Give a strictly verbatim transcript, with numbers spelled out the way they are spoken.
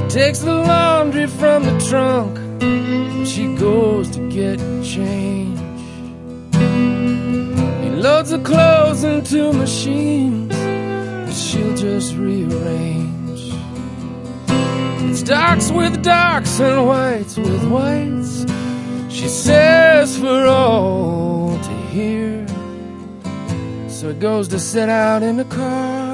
takes the laundry from the trunk when she goes to get change. He loads the clothes into machines that she'll just rearrange. It's darks with darks and whites with whites, she says, for all to hear. So it goes to sit out in the car